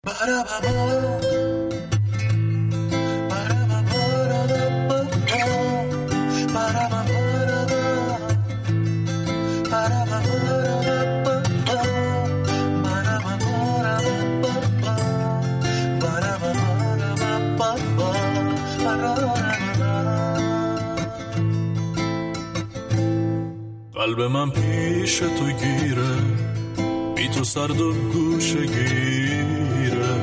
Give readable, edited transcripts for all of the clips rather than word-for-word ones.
قلب من پیش تو گیره، بی تو سرد و گوشه گیره،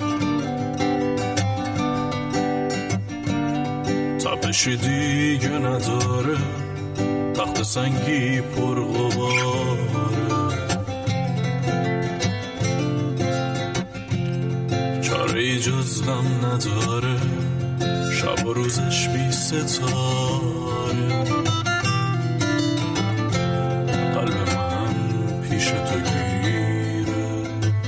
تپشی دیگه نداره، تخت سنگی پر غباره، چاره جز غم نداره، شب و روزش بی ستاره. قلب من پیش تو گیره،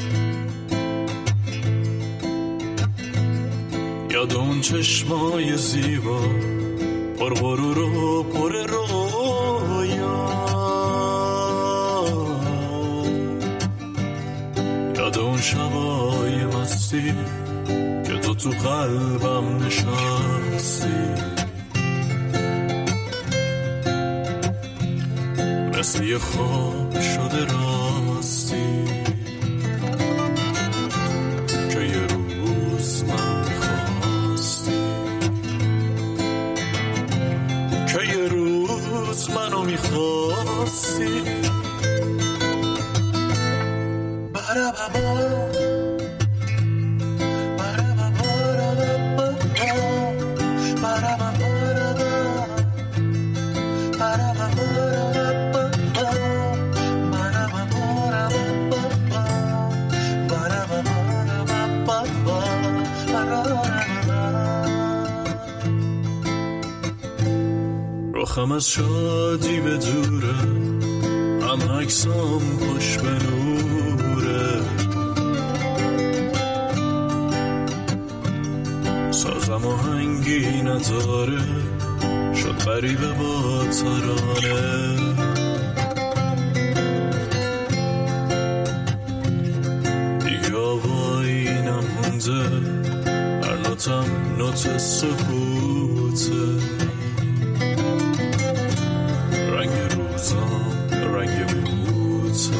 یاد اون چشمای زیبا پر غرور و پر رویا، یاد اون شبای مستی که تو قلبم نشستی، مثل یه خواب شده راستی، که یه روز من میخواستی، که یه روز منو میخواستی. رخم از شادی به دوره، هم عکسام خوش به نوره، سازم آهنگی نداره، شد غریبه با ترانه، دیگه آوایی نمونده، هر نوتم نوت سکوته، رنگ بوته،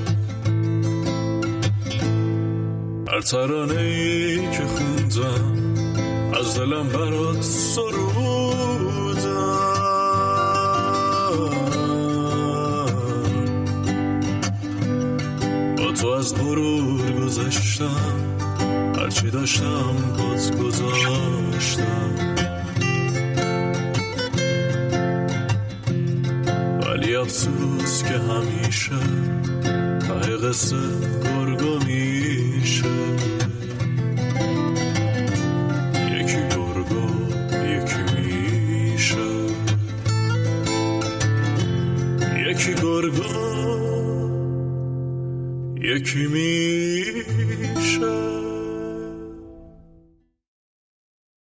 هر ترانه‌ای که خوندم از دلم برات سرودم، با تو از غرور گذشتم، هرچی داشتم بات گذاشتم، ولی افسوس که همیشه ته قصه گرگا میشه، یکی گرگا یکی میشه، یکی گرگا یکی میشه.